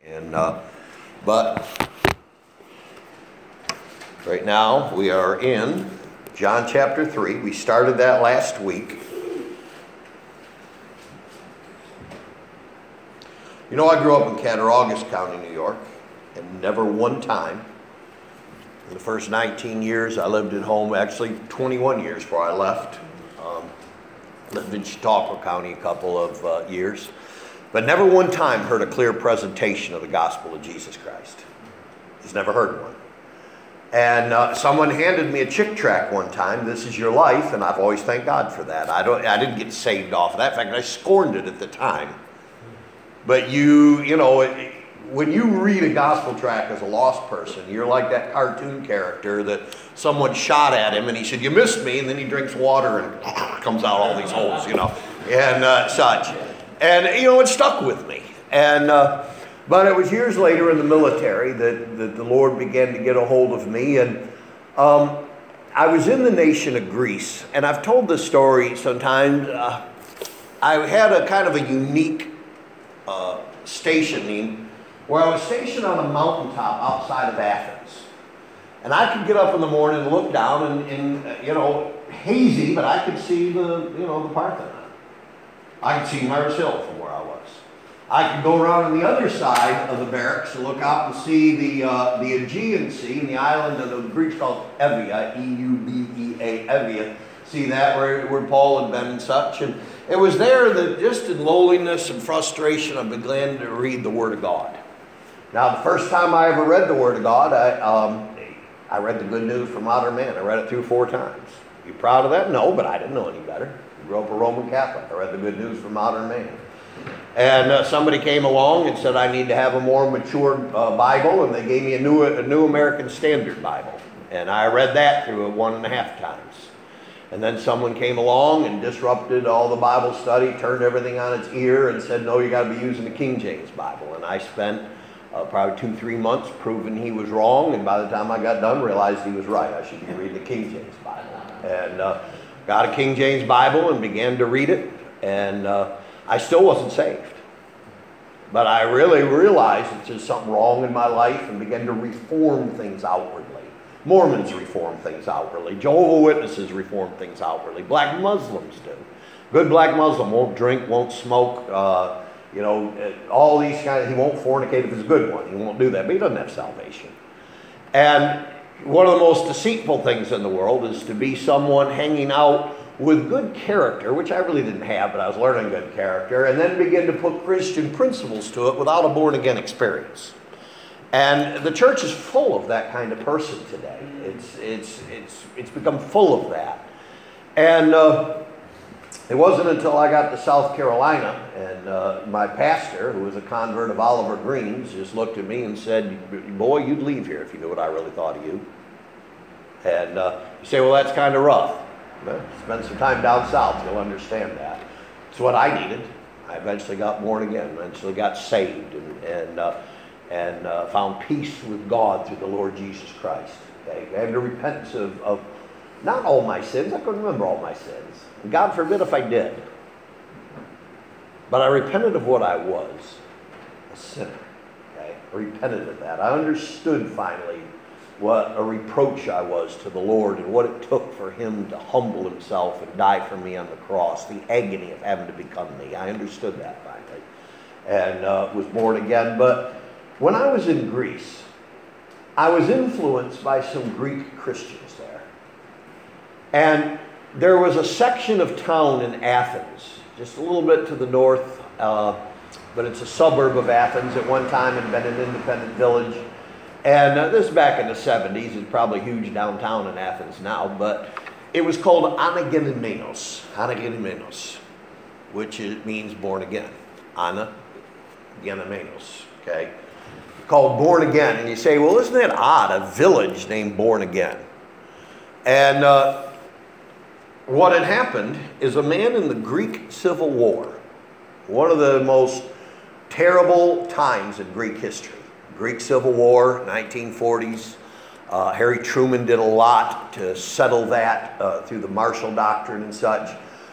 But right now we are in John chapter 3. We started that last week. You know, I grew up in Cattaraugus County, New York, and never one time in the first 19 years I lived at home, actually 21 years before I left. Lived in Chautauqua County a couple of years. But never one time heard a clear presentation of the gospel of Jesus Christ. He's never heard one. And someone handed me a Chick tract one time, "This is your life," and I've always thanked God for that. I didn't get saved off of that. In fact, I scorned it at the time. But you know, when you read a gospel tract as a lost person, you're like that cartoon character that someone shot at him and he said, "You missed me," and then he drinks water and comes out all these holes, and such. And, it stuck with me. And but it was years later in the military that the Lord began to get a hold of me. And I was in the nation of Greece. And I've told this story sometimes. I had a kind of a unique stationing where I was stationed on a mountaintop outside of Athens. And I could get up in the morning and look down and hazy, but I could see the Parthenon. I could see Mars Hill from where I was. I could go around on the other side of the barracks and look out and see the Aegean Sea and the island of the Greeks called Evia, E-U-B-E-A, Evia. See that where Paul had been and such. And it was there that just in lowliness and frustration I began to read the Word of God. Now the first time I ever read the Word of God, I read the Good News for Modern Man. I read it through 4 times. You proud of that? No, but I didn't know any better. I grew up a Roman Catholic. I read the Good News for Modern Man. And somebody came along and said I need to have a more mature Bible, and they gave me a New American Standard Bible. And I read that through it 1.5 times. And then someone came along and disrupted all the Bible study, turned everything on its ear, and said, "No, you got to be using the King James Bible." And I spent probably 2-3 months proving he was wrong, and by the time I got done, realized he was right. I should be reading the King James Bible. And got a King James Bible and began to read it, and I still wasn't saved. But I really realized that there's something wrong in my life and began to reform things outwardly. Mormons reform things outwardly. Jehovah's Witnesses reform things outwardly. Black Muslims do. Good black Muslim won't drink, won't smoke, all these he won't fornicate if it's a good one. He won't do that, but he doesn't have salvation. And one of the most deceitful things in the world is to be someone hanging out with good character, which I really didn't have, but I was learning good character, and then begin to put Christian principles to it without a born-again experience. And the church is full of that kind of person today. It's become full of that. And it wasn't until I got to South Carolina and my pastor, who was a convert of Oliver Green's, just looked at me and said, "Boy, you'd leave here if you knew what I really thought of you." And you say, "Well, that's kind of rough." Well, spend some time down south, you'll understand that. It's what I needed. I eventually got born again, eventually got saved, and found peace with God through the Lord Jesus Christ. Okay? I had the repentance of not all my sins. I couldn't remember all my sins. And God forbid if I did. But I repented of what I was, a sinner. Okay? I repented of that. I understood finally what a reproach I was to the Lord and what it took for him to humble himself and die for me on the cross, the agony of having to become me. I understood that finally and was born again. But when I was in Greece, I was influenced by some Greek Christians there. And there was a section of town in Athens, just a little bit to the north, but it's a suburb of Athens. At one time it had been an independent village. And this is back in the 70s. It's probably huge downtown in Athens now, but it was called Anagenamenos, which means born again. Anagenamenos, okay? Called Born Again. And you say, well, isn't that odd, a village named Born Again? And what had happened is a man in the Greek Civil War, one of the most terrible times in Greek history. Greek Civil War, 1940s. Harry Truman did a lot to settle that through the Marshall Doctrine and such.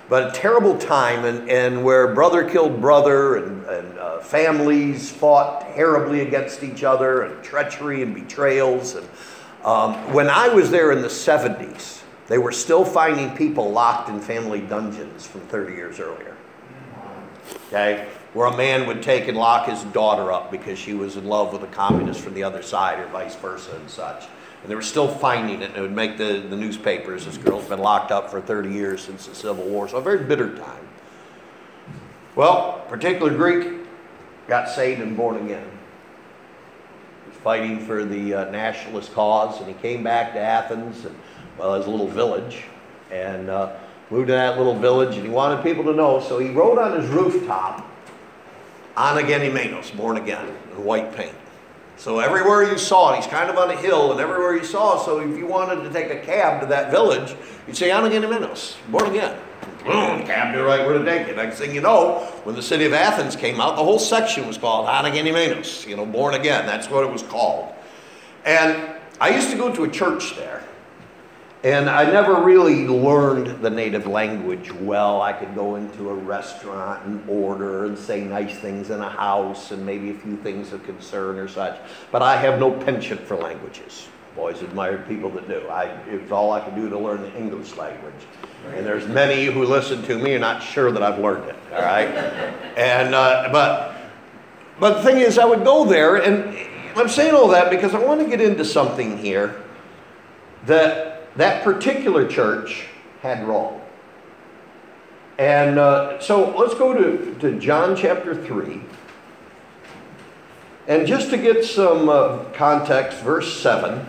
But a terrible time, and where brother killed brother, and families fought terribly against each other, and treachery and betrayals. And when I was there in the 70s, they were still finding people locked in family dungeons from 30 years earlier. Okay? Where a man would take and lock his daughter up because she was in love with a communist from the other side, or vice versa and such. And they were still finding it, and it would make the newspapers. This girl's been locked up for 30 years since the Civil War. So a very bitter time. Well, a particular Greek got saved and born again. He was fighting for the nationalist cause, and he came back to Athens, and, well, his little village, and moved to that little village, and he wanted people to know, so he wrote on his rooftop, Anagenimenos, born again, in white paint. So everywhere you saw it, he's kind of on a hill, and everywhere you saw, so if you wanted to take a cab to that village, you'd say, Anagenimenos, born again. Boom, cab to right where to take it. Next thing you know, when the city of Athens came out, the whole section was called Anagenimenos, born again. That's what it was called. And I used to go to a church there. And I never really learned the native language well. I could go into a restaurant and order and say nice things in a house and maybe a few things of concern or such. But I have no penchant for languages. I've always admired people that do. It was all I could do to learn the English language. And there's many who listen to me are not sure that I've learned it, all right? And but the thing is, I would go there, and I'm saying all that because I want to get into something here that particular church had wrong. And so let's go to John chapter 3. And just to get some context, verse 7.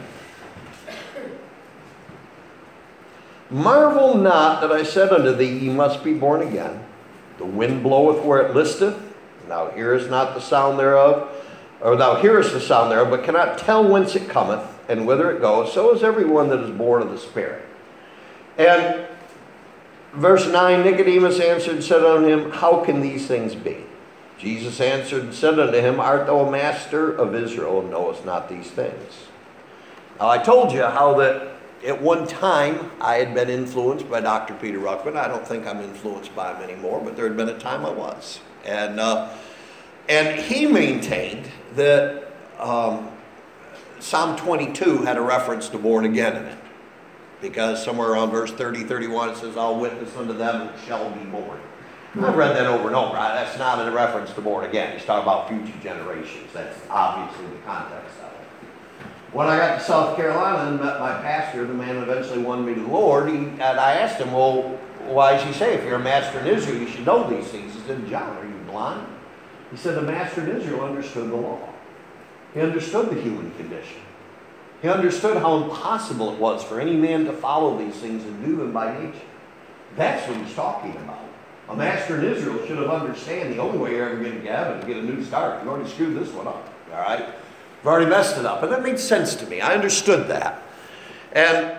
Marvel not that I said unto thee, ye must be born again. The wind bloweth where it listeth, and thou hearest not the sound thereof, or thou hearest the sound thereof, but cannot tell whence it cometh, and whither it goes. So is everyone that is born of the Spirit. And verse 9, Nicodemus answered and said unto him, how can these things be? Jesus answered and said unto him, art thou a master of Israel, and knowest not these things? Now I told you how that at one time I had been influenced by Dr. Peter Ruckman. I don't think I'm influenced by him anymore, but there had been a time I was. And he maintained that Psalm 22 had a reference to born again in it. Because somewhere around verse 30, 31, it says, I'll witness unto them that shall be born. I've read that over and over. That's not a reference to born again. He's talking about future generations. That's obviously the context of it. When I got to South Carolina and met my pastor, the man eventually won me to the Lord, and I asked him, well, why does he say if you're a master in Israel, you should know these things? He said, John, are you blind? He said, the master in Israel understood the law. He understood the human condition. He understood how impossible it was for any man to follow these things and do them by nature. That's what he's talking about. A master in Israel should have understood the only way you're ever going to get heaven is to get a new start. You've already screwed this one up, all right? You've already messed it up. And that made sense to me. I understood that. And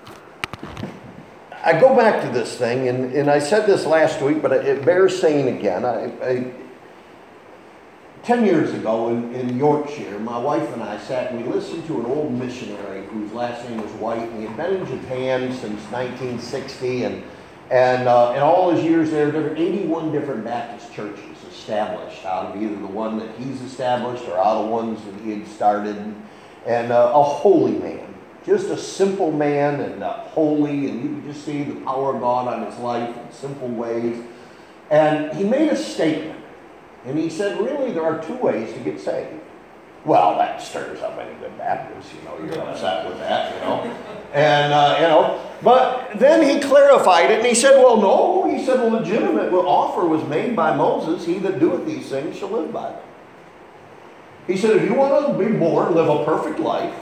I go back to this thing, and I said this last week, but it bears saying again. 10 years ago in Yorkshire, my wife and I sat and we listened to an old missionary whose last name was White, and he had been in Japan since 1960, and all his years there, there were 81 different Baptist churches established out of either the one that he's established or out of ones that he had started, and a holy man, just a simple man and holy, and you could just see the power of God on his life in simple ways. And he made a statement. And he said, really, there are two ways to get saved. Well, that stirs up any good Baptist, you're upset with that, And, but then he clarified it and he said, well, no. He said, a legitimate offer was made by Moses. He that doeth these things shall live by them. He said, if you want to be born, live a perfect life,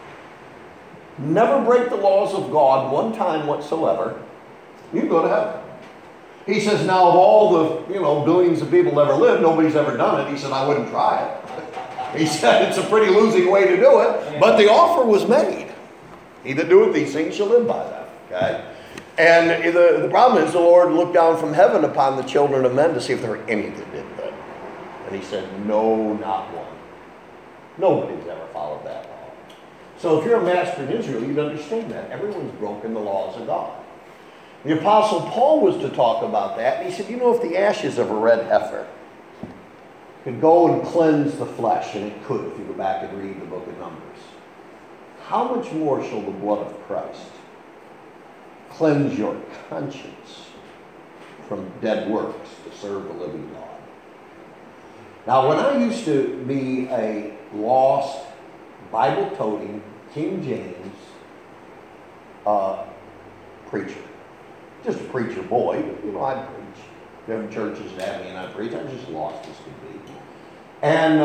never break the laws of God one time whatsoever, you can go to heaven. He says, now of all the, billions of people ever lived, nobody's ever done it. He said, I wouldn't try it. He said, it's a pretty losing way to do it. But the offer was made. He that doeth these things shall live by them. Okay? And the problem is the Lord looked down from heaven upon the children of men to see if there were any that did good. And he said, no, not one. Nobody's ever followed that law. So if you're a master in Israel, you'd understand that. Everyone's broken the laws of God. The Apostle Paul was to talk about that, and he said, you know, if the ashes of a red heifer could go and cleanse the flesh, and it could if you go back and read the book of Numbers, how much more shall the blood of Christ cleanse your conscience from dead works to serve the living God? Now, when I used to be a lost, Bible-toting, King James preacher, just a preacher boy, but, you know, I'd preach. Different churches would have me and I'd preach. I was just lost as could be. And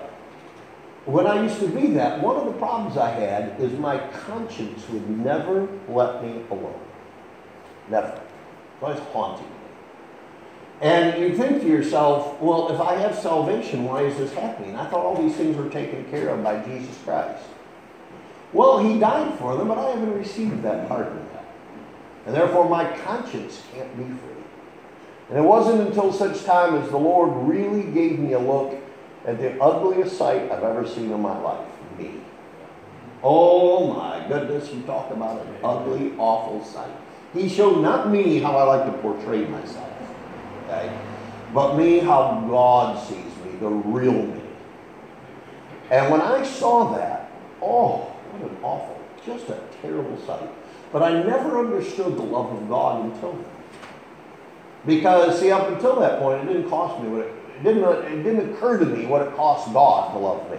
when I used to be that, one of the problems I had is my conscience would never let me alone. Never. It was always haunting me. And you think to yourself, well, if I have salvation, why is this happening? I thought all these things were taken care of by Jesus Christ. Well, he died for them, but I haven't received that pardon yet. And therefore my conscience can't be free. And it wasn't until such time as the Lord really gave me a look at the ugliest sight I've ever seen in my life, me. Oh my goodness, you talk about an ugly, awful sight. He showed not me how I like to portray myself, okay, but me how God sees me, the real me. And when I saw that, oh, what an awful, just a terrible sight. But I never understood the love of God until then. Because, see, up until that point, it didn't cost me what it didn't occur to me what it cost God to love me.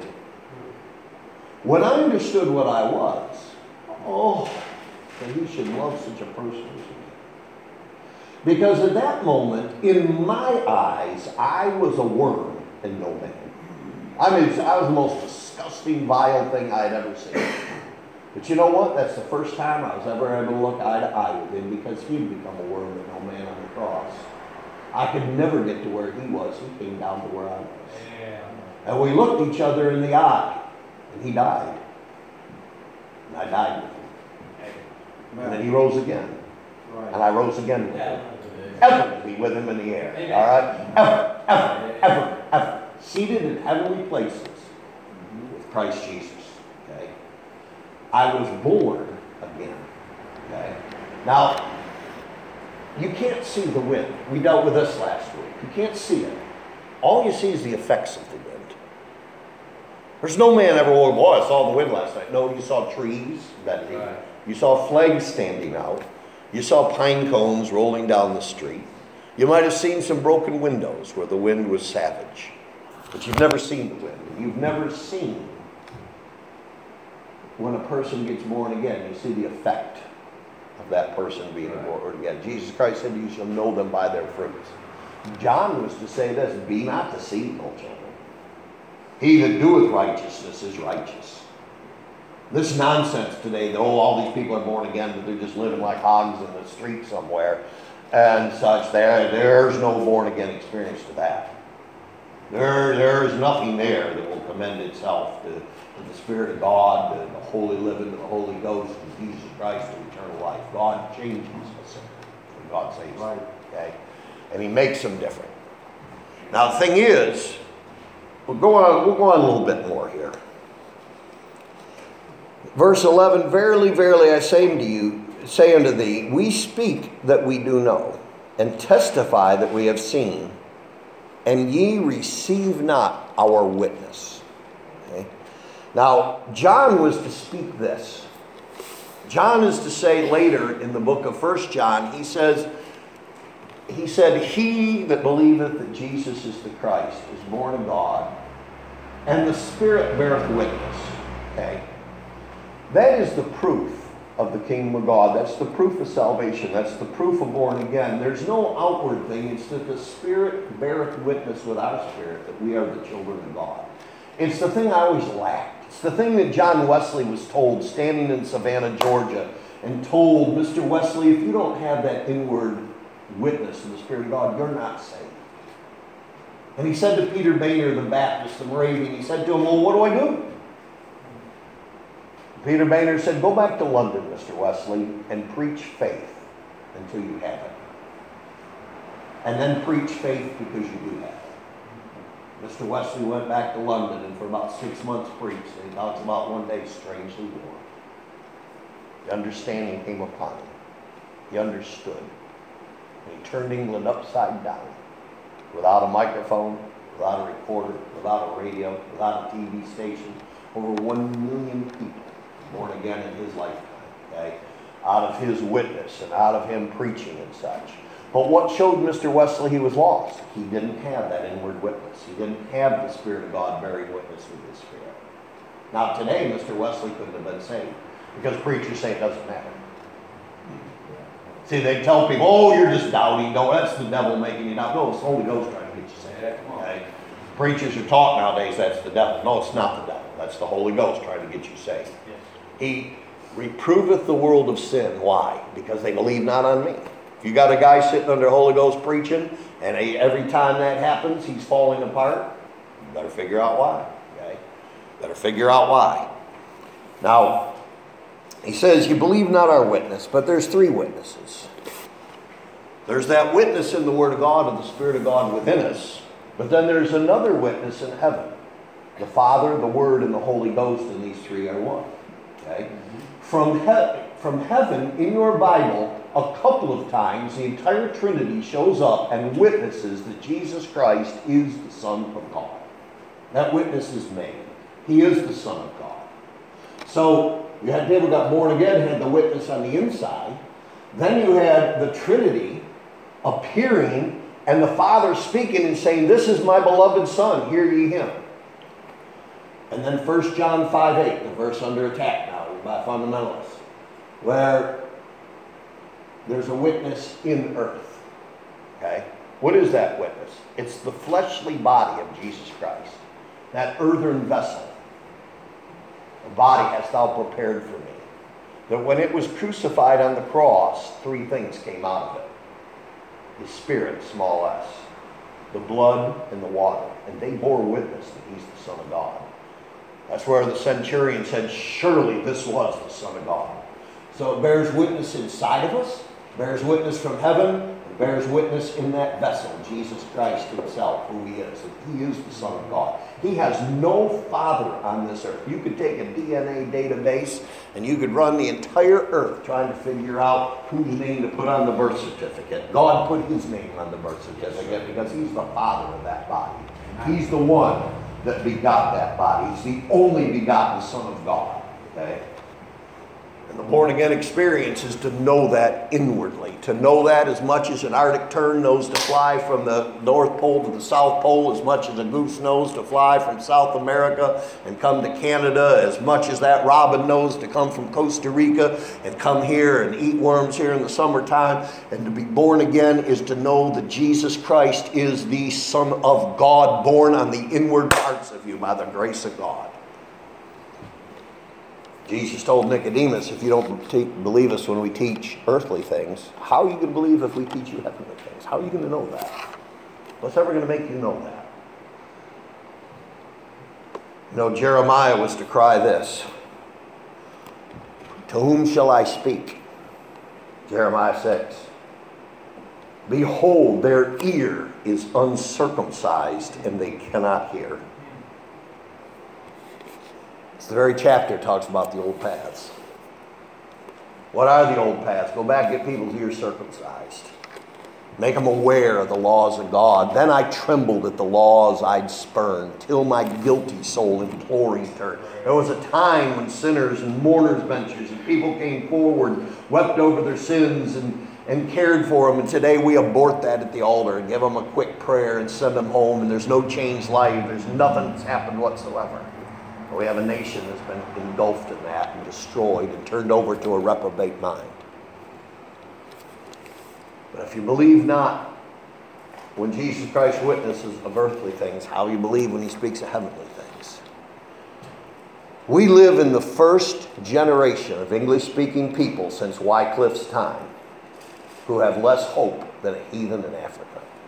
When I understood what I was, oh, that he should love such a person as me. Because at that moment, in my eyes, I was a worm and no man. I mean, I was the most disgusting, vile thing I had ever seen. But you know what? That's the first time I was ever able to look eye to eye with him, because he'd become a worm and no man on the cross. I could never get to where he was. He came down to where I was. Yeah. And we looked each other in the eye, and he died. And I died with him. Amen. And then he rose again. Right. And I rose again with him. Ever to be with him in the air. Amen. All right? Ever, ever, ever, ever. Seated in heavenly places with Christ Jesus. Okay? I was born again. Okay? Now, you can't see the wind. We dealt with this last week. You can't see it. All you see is the effects of the wind. There's no man ever, oh boy, I saw the wind last night. No, you saw trees bending. Right. You saw flags standing out. You saw pine cones rolling down the street. You might have seen some broken windows where the wind was savage. But you've never seen the wind. You've never seen when a person gets born again. You see the effect of that person being born again. Jesus Christ said, you shall know them by their fruits. John was to say this, be not deceived, O children. He that doeth righteousness is righteous. This nonsense today, that all these people are born again, but they're just living like hogs in the street somewhere and such. There's no born again experience to that. There is nothing there that will commend itself to the Spirit of God, to the holy living, to the Holy Ghost, to Jesus Christ, to eternal life. God changes us when God saves us. Right. Okay? And he makes them different. Now the thing is, we'll go on a little bit more here. Verse 11, verily, verily, I say unto thee, we speak that we do know, and testify that we have seen, and ye receive not our witness. Okay? Now, John was to speak this. John is to say later in the book of 1 John, he said, he that believeth that Jesus is the Christ is born of God, and the Spirit beareth witness. Okay? That is the proof of the kingdom of God. That's the proof of salvation. That's the proof of born again. There's no outward thing. It's that the Spirit beareth witness with our spirit that we are the children of God. It's the thing I always lacked. It's the thing that John Wesley was told standing in Savannah, Georgia, and told, Mr. Wesley, if you don't have that inward witness of the Spirit of God, you're not saved. And he said to Peter Boehner, the Baptist, the Moravian, he said to him, well, what do I do? Peter Boehner said, go back to London, Mr. Wesley, and preach faith until you have it. And then preach faith because you do have it. Mr. Wesley went back to London and for about 6 months preached. And he talks about one day strangely warm. The understanding came upon him. He understood. And he turned England upside down. Without a microphone, without a recorder, without a radio, without a TV station. Over 1 million people born again in his lifetime. Okay? Out of his witness and out of him preaching and such. But what showed Mr. Wesley he was lost? He didn't have that inward witness. He didn't have the Spirit of God bearing witness with his spirit. Now today, Mr. Wesley couldn't have been saved because preachers say it doesn't matter. See, they tell people, oh, you're just doubting. No, that's the devil making you doubt. No, it's the Holy Ghost trying to get you saved. Okay? Preachers are taught nowadays that's the devil. No, it's not the devil. That's the Holy Ghost trying to get you saved. Yes. He reproveth the world of sin. Why? Because they believe not on me. If you got a guy sitting under the Holy Ghost preaching, and every time that happens, he's falling apart, you better figure out why. Okay? Better figure out why. Now, he says, you believe not our witness, but there's 3 witnesses. There's that witness in the Word of God and the Spirit of God within us, but then there's another witness in heaven. The Father, the Word, and the Holy Ghost, and these 3 are one. Okay? From heaven, in your Bible, a couple of times, the entire Trinity shows up and witnesses that Jesus Christ is the Son of God. That witness is made. He is the Son of God. So, you had people who got born again, had the witness on the inside. Then you had the Trinity appearing and the Father speaking and saying, this is my beloved Son, hear ye him. And then 1 John 5:8, the verse under attack now by fundamentalists, where there's a witness in earth. Okay? What is that witness? It's the fleshly body of Jesus Christ, that earthen vessel. The body hast thou prepared for me. That when it was crucified on the cross, 3 things came out of it. His spirit, small s, the blood, and the water. And they bore witness that he's the Son of God. That's where the centurion said, surely this was the Son of God. So it bears witness inside of us, bears witness from heaven, and bears witness in that vessel, Jesus Christ himself, who he is. And he is the Son of God. He has no father on this earth. You could take a DNA database and you could run the entire earth trying to figure out whose name to put on the birth certificate. God put his name on the birth certificate because he's the father of that body. He's the one that begot that body. He's the only begotten Son of God. Okay? And the born-again experience is to know that inwardly. To know that as much as an Arctic tern knows to fly from the North Pole to the South Pole, as much as a goose knows to fly from South America and come to Canada, as much as that robin knows to come from Costa Rica and come here and eat worms here in the summertime. And to be born again is to know that Jesus Christ is the Son of God, born on the inward parts of you by the grace of God. Jesus told Nicodemus, if you don't believe us when we teach earthly things, how are you going to believe if we teach you heavenly things? How are you going to know that? What's ever going to make you know that? You know, Jeremiah was to cry this, to whom shall I speak? Jeremiah 6. Behold, their ear is uncircumcised, and they cannot hear. The very chapter talks about the old paths. What are the old paths? Go back and get people's ears circumcised. Make them aware of the laws of God. Then I trembled at the laws I'd spurned, till my guilty soul imploring turned. There was a time when sinners and mourners' benches and people came forward, wept over their sins and cared for them. And today we abort that at the altar and give them a quick prayer and send them home. And there's no changed life. There's nothing that's happened whatsoever. We have a nation that's been engulfed in that and destroyed and turned over to a reprobate mind. But if you believe not when Jesus Christ witnesses of earthly things, how you believe when he speaks of heavenly things? We live in the first generation of English-speaking people since Wycliffe's time who have less hope than a heathen in Africa.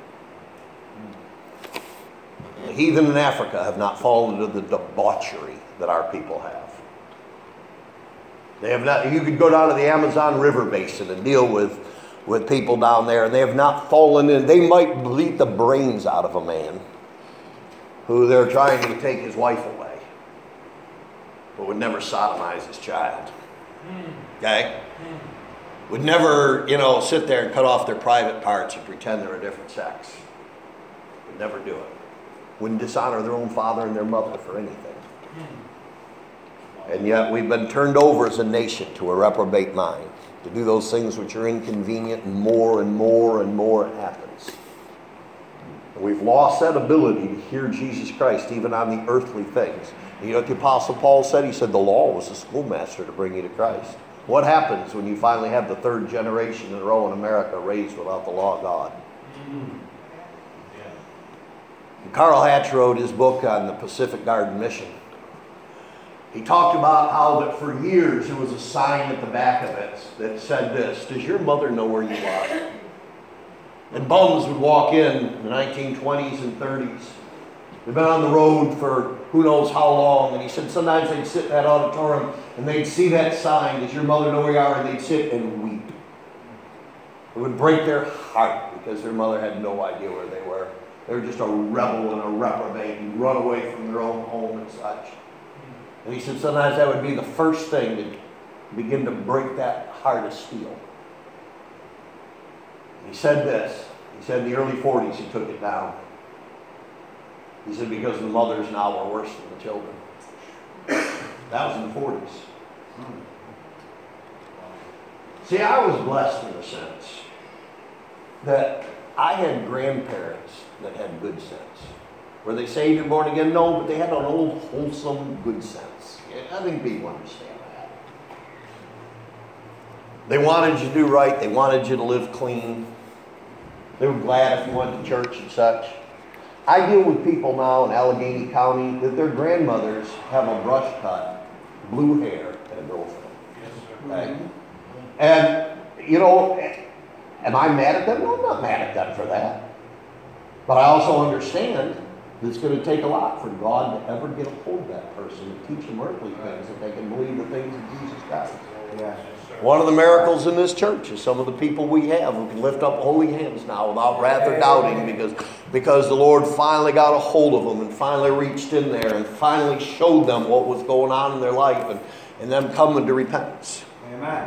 The heathen in Africa have not fallen into the debauchery that our people have. They have not. You could go down to the Amazon River basin and deal with people down there, and they have not fallen in. They might beat the brains out of a man who they're trying to take his wife away, but would never sodomize his child. Okay? would never, sit there and cut off their private parts and pretend they're a different sex. Would never do it. Wouldn't dishonor their own father and their mother for anything. And yet we've been turned over as a nation to a reprobate mind, to do those things which are inconvenient, and more and more and more it happens. And we've lost that ability to hear Jesus Christ even on the earthly things. You know what the Apostle Paul said? He said the law was a schoolmaster to bring you to Christ. What happens when you finally have the third generation in a row in America raised without the law of God? Carl Hatch wrote his book on the Pacific Garden Mission. He talked about how that for years there was a sign at the back of it that said this: does your mother know where you are? And bums would walk in the 1920s and 30s. They've been on the road for who knows how long. And he said sometimes they'd sit in that auditorium and they'd see that sign, does your mother know where you are? And they'd sit and weep. It would break their heart because their mother had no idea where they were. They were just a rebel and a reprobate and run away from their own home and such. And he said sometimes that would be the first thing to begin to break that heart of steel. And he said this. He said in the early 40s he took it down. He said because the mothers now were worse than the children. That was in the 40s. See, I was blessed in a sense that I had grandparents that had good sense. Were they saved and born again? No, but they had an old, wholesome, good sense. I think people understand that. They wanted you to do right. They wanted you to live clean. They were glad if you went to church and such. I deal with people now in Allegheny County that their grandmothers have a brush cut, blue hair, and a girlfriend. Okay? And, am I mad at them? No, I'm not mad at them for that. But I also understand that it's going to take a lot for God to ever get a hold of that person and teach them earthly things that they can believe the things of Jesus Christ. Yeah. One of the miracles in this church is some of the people we have who can lift up holy hands now without wrath or doubting because the Lord finally got a hold of them and finally reached in there and finally showed them what was going on in their life and them coming to repentance. Amen.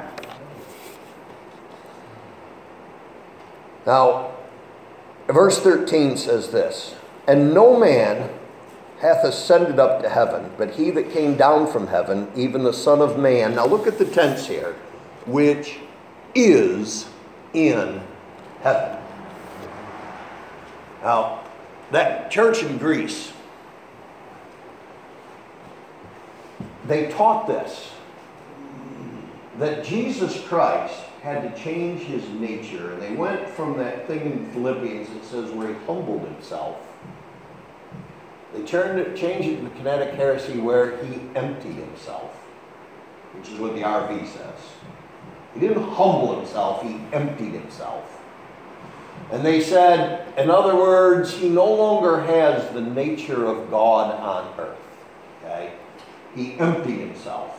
Now, verse 13 says this: and no man hath ascended up to heaven, but he that came down from heaven, even the Son of Man. Now look at the tense here, which is in heaven. Now, that church in Greece, they taught this, that Jesus Christ had to change his nature. And they went from that thing in Philippians that says where he humbled himself. They changed it to the kinetic heresy where he emptied himself, which is what the RV says. He didn't humble himself, he emptied himself. And they said, in other words, he no longer has the nature of God on earth. Okay? He emptied himself.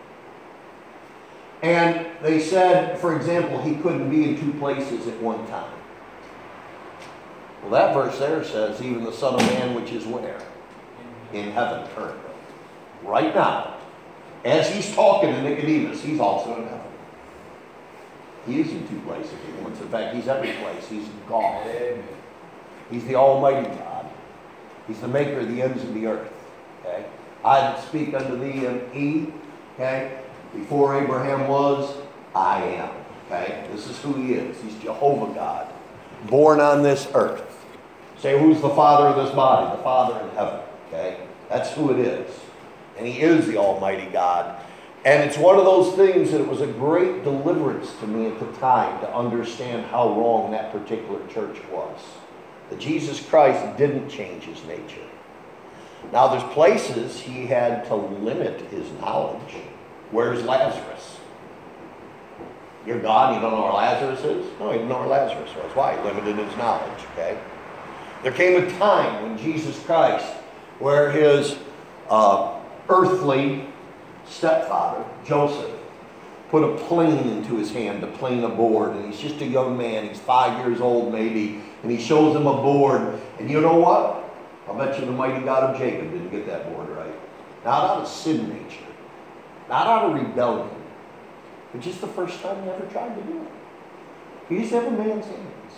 And they said, for example, he couldn't be in two places at one time. Well, that verse there says, even the Son of Man, which is where? In heaven currently. Right now. As he's talking to Nicodemus, he's also in heaven. He is in two places at once. In fact, he's every place. He's God. He's the Almighty God. He's the maker of the ends of the earth. Okay? I that speak unto thee am He. Okay? Before Abraham was, I am. Okay? This is who he is. He's Jehovah God. Born on this earth. Say, who's the father of this body? The Father in heaven. Okay? That's who it is. And he is the Almighty God. And it's one of those things that it was a great deliverance to me at the time to understand how wrong that particular church was. That Jesus Christ didn't change his nature. Now there's places he had to limit his knowledge. Where's Lazarus? You're God, you don't know where Lazarus is? No, he didn't know where Lazarus was. Why? He limited his knowledge, okay? There came a time when Jesus Christ, where his earthly stepfather, Joseph, put a plane into his hand, to plane a board, and he's just a young man, he's 5 years old maybe, and he shows him a board, and you know what? I'll bet you the mighty God of Jacob didn't get that board right. Not out of sin nature, not out of rebellion, It's just the first time he ever tried to do it. He's every man's hands.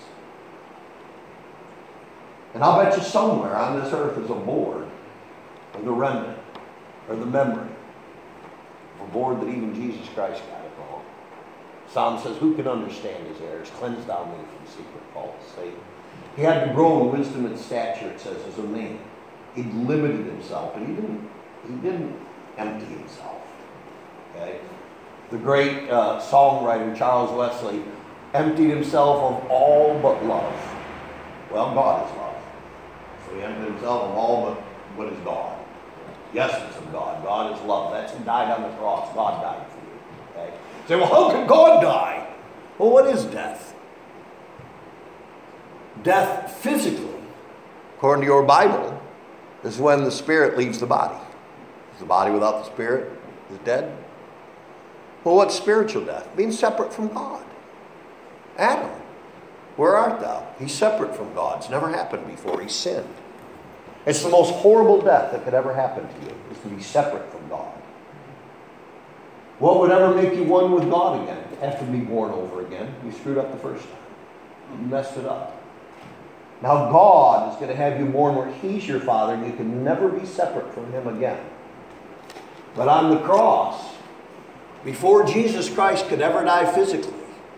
And I'll bet you somewhere on this earth is a board, or the remnant, or the memory, a board that even Jesus Christ got it wrong. Psalm says, who can understand his errors? Cleanse thou me from secret faults. See? He had to grow in wisdom and stature, it says, as a man. He limited himself, and he didn't empty himself. Okay? The great songwriter Charles Wesley emptied himself of all but love. Well, God is love. So he emptied himself of all but what is God. The essence of God. God is love. That's who died on the cross. God died for you. Okay? You say, well, how can God die? Well, what is death? Death physically, according to your Bible, is when the spirit leaves the body. Is the body without the spirit is dead? Well, what's spiritual death? Being separate from God. Adam, where art thou? He's separate from God. It's never happened before. He sinned. It's the most horrible death that could ever happen to you, is to be separate from God. What would ever make you one with God again? Have to be born over again. You screwed up the first time. You messed it up. Now God is going to have you born where He's your Father, and you can never be separate from Him again. But on the cross, before Jesus Christ could ever die physically,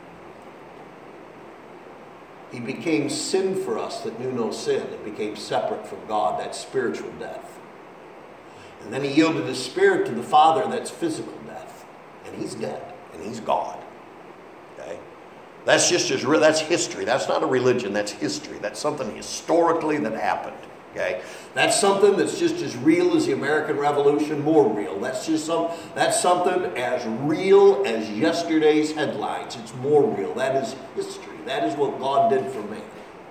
He became sin for us that knew no sin. It became separate from God. That's spiritual death. And then He yielded His Spirit to the Father. That's physical death. And He's dead. And He's God. Okay? That's just that's history. That's not a religion. That's history. That's something historically that happened. Okay? That's something that's just as real as the American Revolution, more real. That's something as real as yesterday's headlines. It's more real. That is history. That is what God did for man.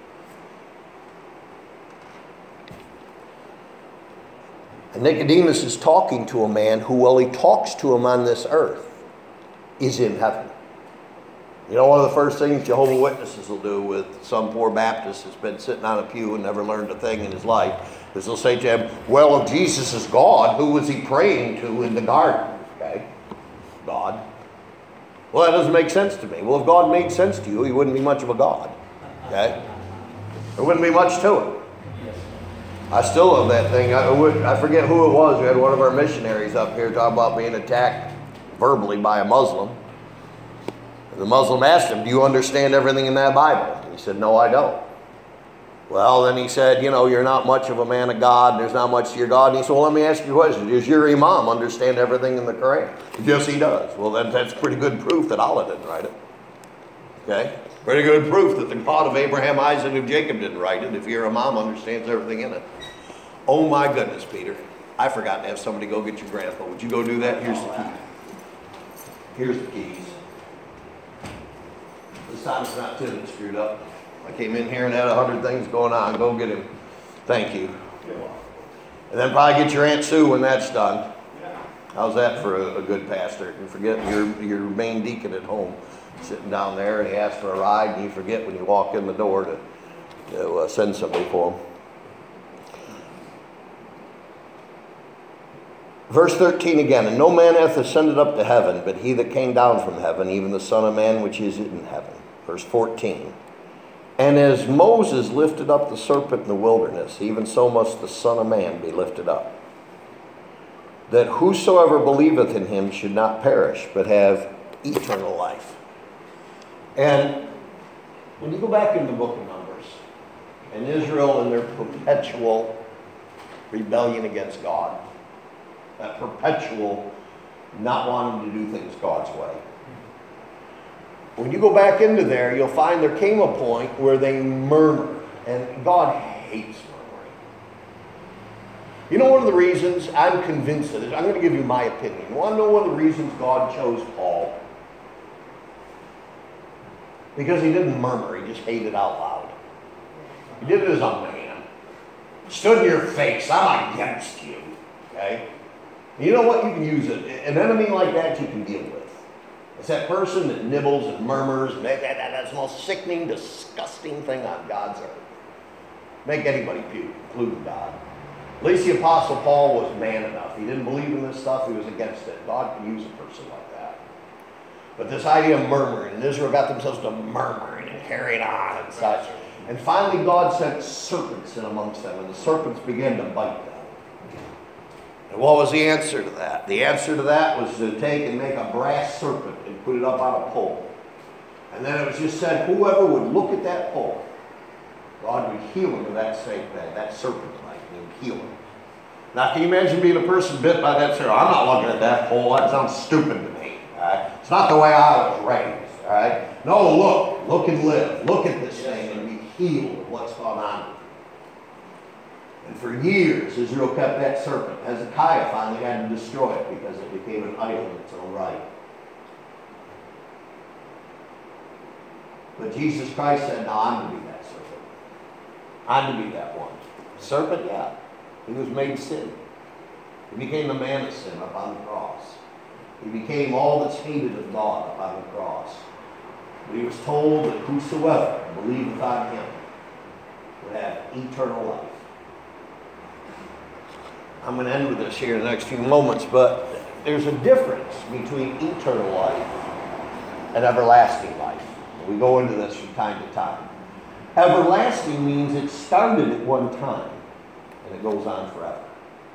And Nicodemus is talking to a man who, while he talks to him on this earth, is in heaven. You know, one of the first things Jehovah's Witnesses will do with some poor Baptist that's been sitting on a pew and never learned a thing in his life is they'll say to him, well, if Jesus is God, who was He praying to in the garden? Okay, God. Well, that doesn't make sense to me. Well, if God made sense to you, He wouldn't be much of a God. Okay? There wouldn't be much to it. I still love that thing. I forget who it was. We had one of our missionaries up here talk about being attacked verbally by a Muslim. The Muslim asked him, do you understand everything in that Bible? He said, no, I don't. Well, then he said, you know, you're not much of a man of God. There's not much to your God. And he said, well, let me ask you a question. Does your imam understand everything in the Quran? Yes, he does. Well, then that's pretty good proof that Allah didn't write it. Okay? Pretty good proof that the God of Abraham, Isaac, and Jacob didn't write it if your imam understands everything in it. Oh my goodness, Peter. I forgot to have somebody go get your grandpa. Would you go do that? Here's the key. Here's the keys. This time it's not Tim that screwed up. I came in here and had 100 things going on. Go get him. Thank you. And then probably get your Aunt Sue when that's done. How's that for a good pastor? You forget your main deacon at home sitting down there and he asks for a ride and you forget when you walk in the door to send somebody for him. Verse 13 again, and no man hath ascended up to heaven, but he that came down from heaven, even the Son of Man which is in heaven. Verse 14, and as Moses lifted up the serpent in the wilderness, even so must the Son of Man be lifted up, that whosoever believeth in him should not perish, but have eternal life. And when you go back in the book of Numbers, and Israel and their perpetual rebellion against God, that perpetual not wanting to do things God's way. When you go back into there, you'll find there came a point where they murmured, and God hates murmuring. You know one of the reasons, I'm convinced of this, I'm going to give you my opinion. You want to know one of the reasons God chose Paul? Because he didn't murmur, he just hated out loud. He did it as a man. Stood in your face, I'm against you. Okay? You know what? You can use it. An enemy like that you can deal with. It's that person that nibbles and murmurs. And that's the most sickening, disgusting thing on God's earth. Make anybody puke, including God. At least the Apostle Paul was man enough. He didn't believe in this stuff. He was against it. God can use a person like that. But this idea of murmuring, and Israel got themselves to murmuring and carrying on and such. And finally God sent serpents in amongst them, and the serpents began to bite them. And what was the answer to that? The answer to that was to take and make a brass serpent and put it up on a pole. And then it was just said, whoever would look at that pole, God would heal him of that serpent bite, and he would heal him. Now, can you imagine being a person bit by that serpent? I'm not looking at that pole. That sounds stupid to me. All right? It's not the way I was raised. All right? No, look and live. Look at this thing and be healed of what's gone on. And for years, Israel kept that serpent. Hezekiah finally had to destroy it because it became an idol in its own right. But Jesus Christ said, no, I'm to be that serpent. I'm to be that one. Serpent, yeah. He was made sin. He became the man of sin up on the cross. He became all that's hated of God up on the cross. But he was told that whosoever believeth on him would have eternal life. I'm going to end with this here in the next few moments, but there's a difference between eternal life and everlasting life. We go into this from time to time. Everlasting means it started at one time and it goes on forever.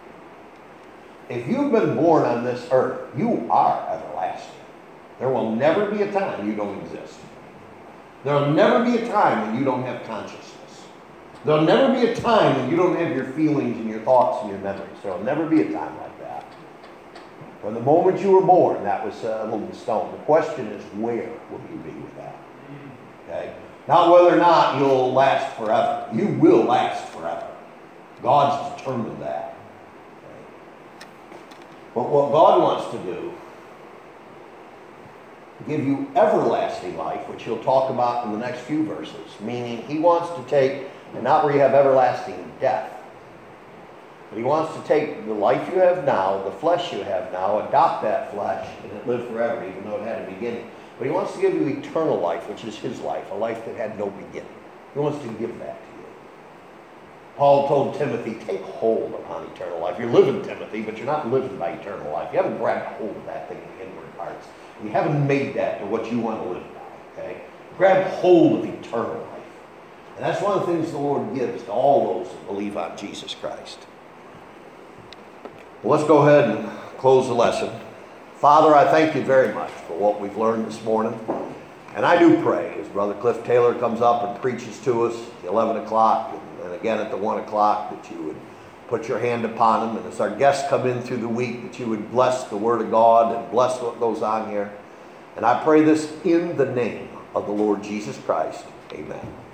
If you've been born on this earth, you are everlasting. There will never be a time you don't exist. There will never be a time when you don't have consciousness. There will never be a time when you don't have your feelings and your thoughts and your memories. There will never be a time like that. From the moment you were born, that was settled in stone. The question is, where will you be with that? Okay? Not whether or not you'll last forever. You will last forever. God's determined that. Okay? But what God wants to do, give you everlasting life, which he'll talk about in the next few verses. Meaning, he wants to take, and not where you have everlasting death, but he wants to take the life you have now, the flesh you have now, adopt that flesh, and it live forever, even though it had a beginning. But he wants to give you eternal life, which is his life, a life that had no beginning. He wants to give that to you. Paul told Timothy, take hold upon eternal life. You're living, Timothy, but you're not living by eternal life. You haven't grabbed hold of that thing in the inward parts. You haven't made that to what you want to live by, okay? Grab hold of eternal life. And that's one of the things the Lord gives to all those that believe on Jesus Christ. Well, let's go ahead and close the lesson. Father, I thank you very much for what we've learned this morning. And I do pray as Brother Cliff Taylor comes up and preaches to us at 11 o'clock and again at the 1 o'clock that you would put your hand upon him. And as our guests come in through the week, that you would bless the Word of God and bless what goes on here. And I pray this in the name of the Lord Jesus Christ. Amen.